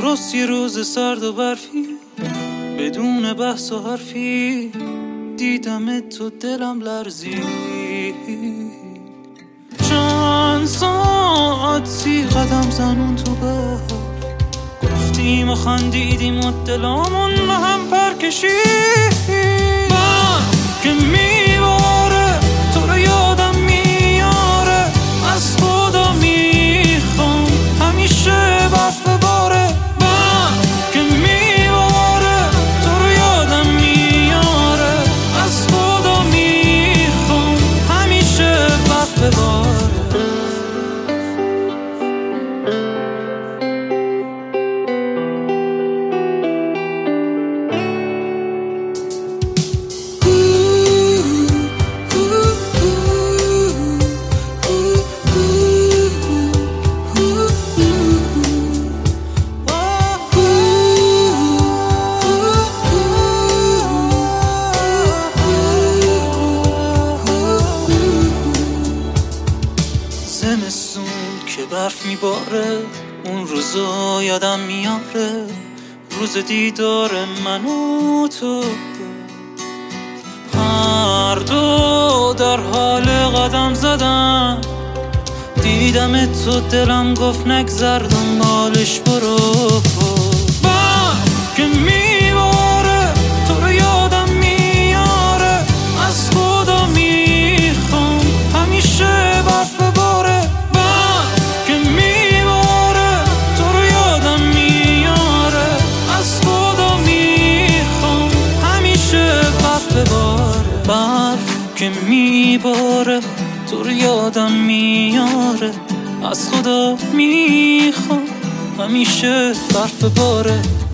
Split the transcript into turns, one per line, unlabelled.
درست یه روز سرد و برفی، بدون بحث و حرفی دیدم تو دلم لرزید. چند ساعتی قدم زنون تو بهار، گفتیم و خندیدیم و دلامون به هم پر کشید. من که میباره تو رو یادم میاره، از خدا میخوام همیشه برف باره. من که میباره تو رو یادم میاره، از خدا میخوام همیشه برف باره. زمستون که برف میباره، اون روزا یادم میاره، روز دیدار من و تو. هر دو در حال قدم زدن، دیدم تو دلم گفت نگذر دنبالش برو. برف که میباره تو رو یادم میاره، از خدا میخوام همیشه برف باره. برف که میباره تو رو یادم میاره، از خدا میخوام همیشه برف باره. برف که میباره تو رو یادم میاره، از خدا میخوام همیشه برف باره.